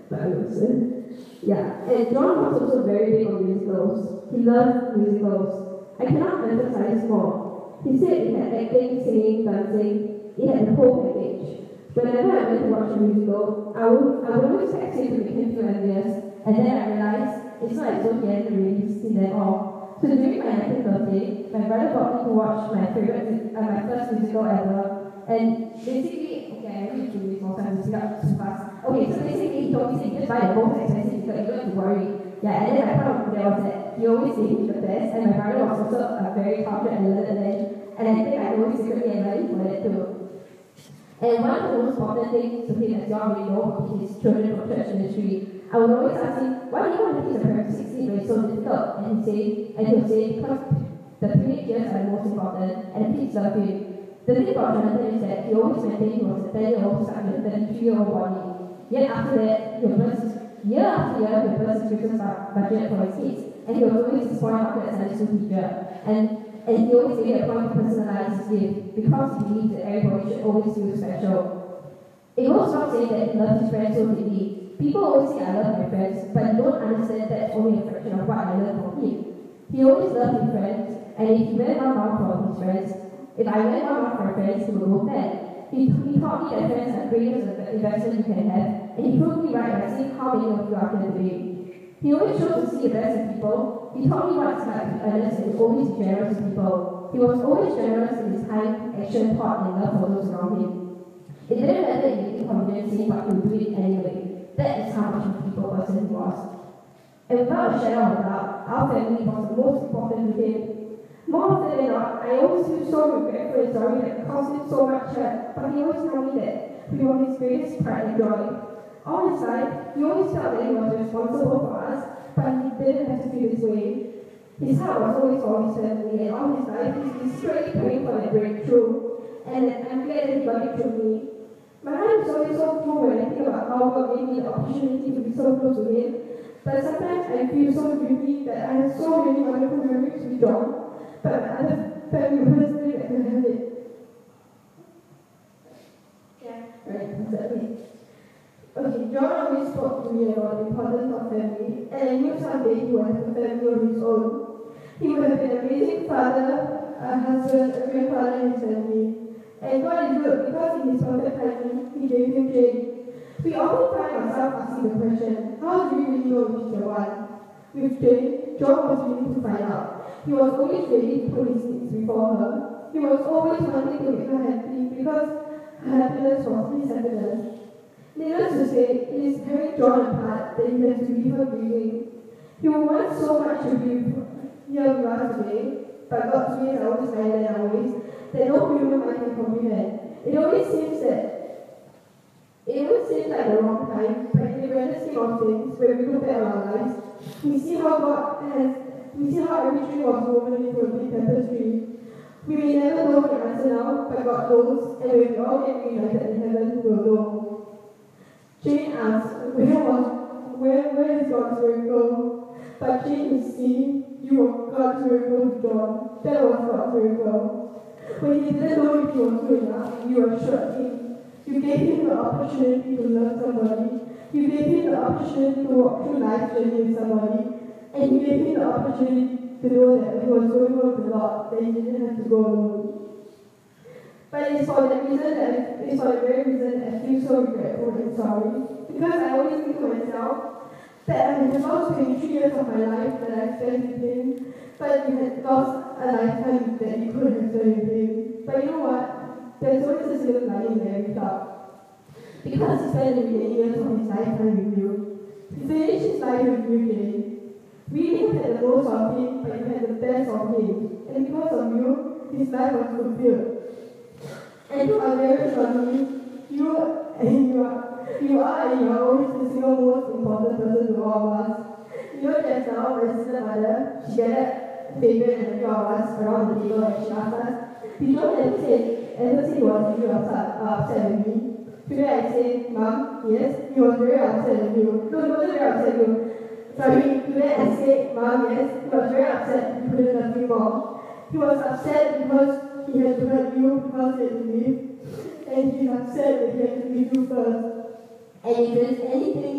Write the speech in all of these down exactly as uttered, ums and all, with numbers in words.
Barry Wilson. Yeah, and John was also very big on musicals. He loved musicals. I cannot emphasize more. He said he had acting, singing, dancing, he had the whole package. Whenever I went to watch a musical, I would, I would always text him to make him feel envious, and then I realized it's not as though he hadn't really seen them all. So during my nineteenth birthday, my brother brought me to watch my favorite, uh, my first musical ever, and basically, okay, I read through this more time to speed up too fast. Okay, so basically he told me to just buy the most expensive ticket, you don't have to worry. Yeah, and then my problem there was that he always gave me the best, and my brother was also a very cultured and learned man, and I think I always secretly admired him for that too. And one of the most important things to him, as you all already know, would be his children from church ministry. I would always ask him, why do you want to teach a parent sixteen when it's so difficult? And he'd say, and he'll say, because the teenage years are the most important, and the kids love him. The thing about Jonathan is that he always maintained he was a ten-year-old stuck in a thirty-three-year-old body. Yet after that, he'll burst his, year after year, he'll burst his Christmas budget for his kids. And he was always his point after a Sunday school teacher. And And he always made a point to personalize his gift because he believed that everybody should always feel special. It goes without saying that he loved his friends so deeply. People always say I love my friends, but you don't understand that's only a fraction of what I learned from him. He always loved his friends, and if he went one mile for his friends, if I went one mile for my friends, he would go ten. He, he taught me that friends are the greatest investment you can have, and he proved me right by seeing how many of you are here today. He always chose to see the best in people. He taught me what it's like to be earnest and always be generous to people. He was always generous in his time, action, thought, and love for those around him. It didn't matter if he inconvenienced him, but he would do it anyway. That is how much of a people person he was. And without a shadow of a doubt, our family was the most important to him. More often than not, I always feel so regretful and sorry that it cost him so much hurt, but he always told me that we were his greatest pride and joy. All his life, he always felt that he was responsible for us, but he didn't have to feel this way. His heart was always for his family, and all his life he's been straight praying for that breakthrough. And I'm glad that he got it through me. My heart is always so full when I think about how God gave me the opportunity to be so close to him. But sometimes I feel so guilty that I have so many wonderful memories with John, but other family members didn't get to have it. Yeah, right, exactly. Okay, John always spoke to me about the importance of family, and I knew someday he would have a family of his own. He would have been an amazing father, a husband, a grandfather in his family. And God is good because in his perfect timing, he gave him Jane. We often find ourselves asking the question, how do we really know which is the one? With Jane, John was willing to find out. He was always ready to put his needs before her. He was always wanting to make her happy because her happiness was his happiness. Needless to say, it is tearing John apart that he has to leave her grieving. He would want so much to be here with us today, but God's ways are always higher than our ways, that no human mind can comprehend. It always seems that it always seems like the wrong time, but in the grand scheme of things, when we look at our lives, we see how God has, we see how every tree was woven into a big tapestry. We may never know the answer now, but God knows, and when we all get reunited in heaven, we will know. Jane asked, where was, where, where is God's miracle? But Jane is seeing, you were God's miracle to John. That was God's miracle. When he didn't know if he was good enough, you assured him. You gave him the opportunity to love somebody. You gave him the opportunity to walk through life's journey with somebody. And you gave him the opportunity to know that he was going home with the Lord, that he didn't have to go alone. But it's for that reason that it's for the very reason that I feel so regretful and sorry. Because I always think to myself that I had lost twenty-three years of my life that I spent with him, but you had lost a lifetime that you couldn't have spent with him. But you know what? There's always a silver lining in every cloud. Because he spent the remaining years of his lifetime with you. He finished his life with you, Jane. We didn't have the most of him, but you had the best of him. And because of you, his life was fulfilled. And to our very family, you and you are, you are and you are always the single most important person to all of us. You know, just now, my sister mother, she gathered Fabian and a few of us around the table and she asked us, did you ever say, ever say he was really upset, uh, upset with me? Today I say, Mom, yes, he was very upset with you. No, he wasn't very upset with you. Sorry, today I say, Mom, yes, he was very upset, he couldn't love you more. He was upset because he had to hurt you because he had to leave, and he's upset that he had to leave you first. And if there's anything, just one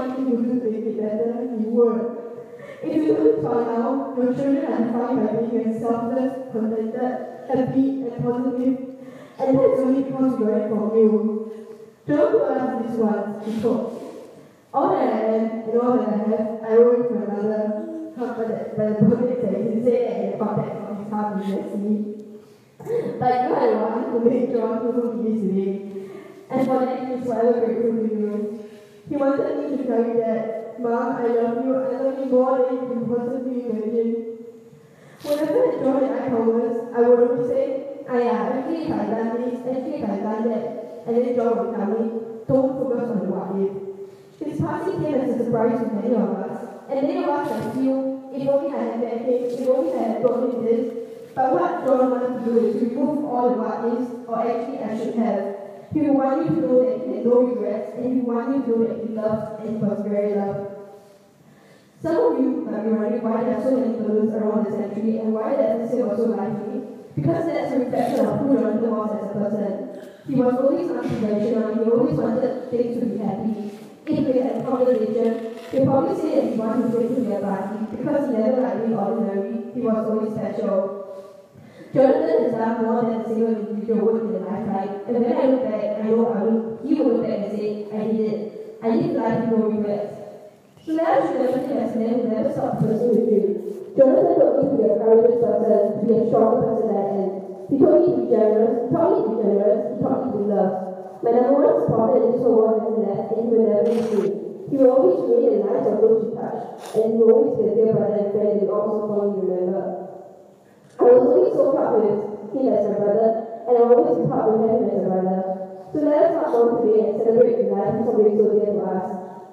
one thing you do to make it better, you would. If you look for now, your children are defined by being selfless, contented, happy, and positive, and that's only because you got it from you. Don't go ask this once, he told. All that I am and all that I have, I owe it to my mother. But the police said he said that in contact of his heart with me. But you are the one who made John who he is today. And for that, he is forever grateful to you. He wanted me to tell you that, Mom, I love you, I love you more than you can possibly imagine. Whenever John and I converse, I would always say, ah yeah, actually if I've done this, actually if I've done that, and then John would tell me, don't focus on the what if. His passing came as a surprise to many of us, and many of us might feel, if only I had met him, if only I had told him this, but what John wanted to do is to remove all the what ifs, or actually I should have. He would want you to know that he had no regrets, and he would want you to know that he loved and he was very loved. Some of you might be wondering why there are so many balloons around the sanctuary and why the atmosphere was so lively, because that's a reflection of who Jonathan was as a person. He was always unconventional, he always wanted things to be happy. If we had a conversation, we'd probably say that he wanted to go to their party, because he never liked being ordinary, he was always special. Jonathan has done more than a single individual would in a lifetime, and when I look back, I know I would, he would look back and say, I did it. I lived life with no regrets. So let us remember him as a man who never stopped pursuing with you. Jonathan told me to be a courageous person, to be a stronger person than I am. He told me to be generous, he taught me to be generous, he taught me to be loved. My number one supporter in this whole world has left, and he will never leave me. He will always remain in the lives of those you touch, and he will always be a dear brother and friend and also someone you remember. I was always so proud with him as a brother, and I will always be proud to have him as a brother. So let us not go today and celebrate the life of somebody so dear to us.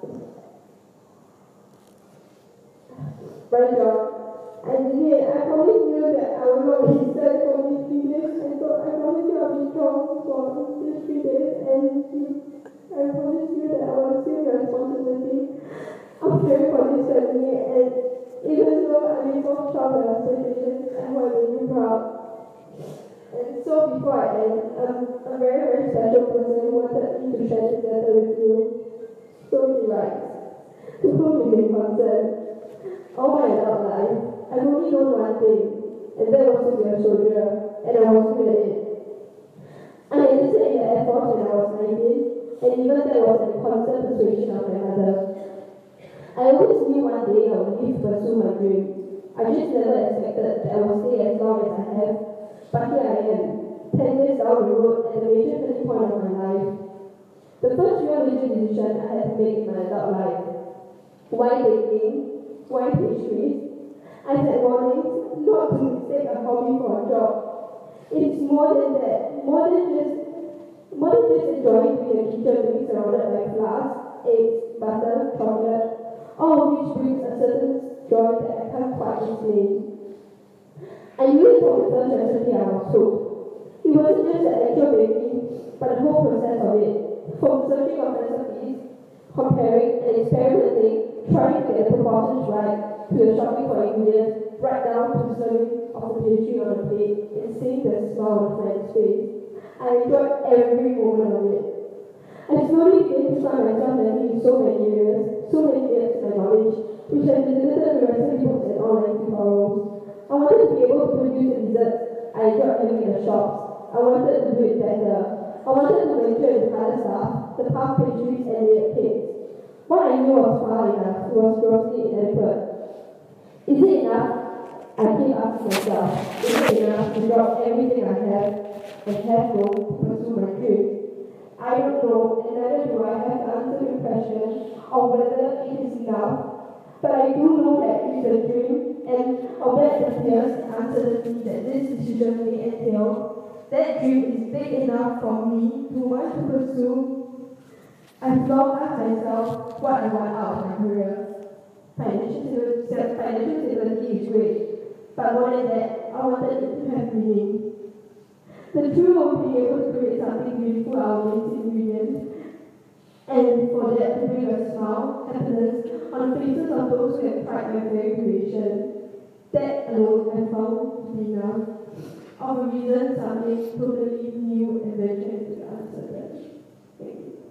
Brother John, and today I promise you that I will not be sad for these three days, and so I promise you I will be strong for these three days, and you, I promise you that I will assume your responsibility of caring for this family, and even though I may fall short of your expectations, I want to make you proud. And so before I end, um, a very, very special person wanted me to share this letter with you. So he writes, to whom you may concern, all my adult life, I've only known one thing, and that was to be a soldier, and I was good at it. I enlisted in the Air Force when I was nineteen, and even that was a constant persuasion of my mother. I always knew one day I would leave to pursue my dream. I just never expected that I would stay as long as I have, but here I am, ten years down the road at a major turning point of my life. The first real major decision I had to make in my adult life. Why baking? Why pastries? I said mornings, not to mistake a hobby for a job. It's more than that, more than just, more than just enjoying being a teacher being surrounded by flowers, eggs, butter, chocolate, all of which brings a certain joy that I can't quite explain. I knew it from the first recipe I was told. It wasn't just the actual baking, but the whole process of it, from searching of recipes, comparing and experimenting, trying to get the proportions right, to the shopping for ingredients, right down to the serving of the pastry on the plate, and seeing the smile on a friend's face. I enjoyed every moment of it. I slowly began to find myself learning in so many areas, so many areas of my knowledge, which I visited the recipe books and online tutorials. I wanted to be able to produce the desserts I enjoyed having in the shops. I wanted to do it better. I wanted to venture into other stuff, the puff pastries and layered cakes. What I knew was far enough, it was grossly inadequate. Is it enough? I keep asking myself, is it enough to drop everything I have and have to pursue my dream? I don't know, and neither do I have the answer to the question of whether it is enough, but I do know that it is a dream, and albeit the fears and uncertainty that this decision may entail, that dream is big enough for me to want to pursue. I've long asked myself what I want out of my career. Financial stability is great, but more than that, I wanted it to have meaning. The thrill of being able to create something beautiful out of its ingredients, and for that to bring a smile, happiness on the faces of those who have tried my very creation. That alone I found to be enough of a reason something totally new and venture into the uncertain. Thank you.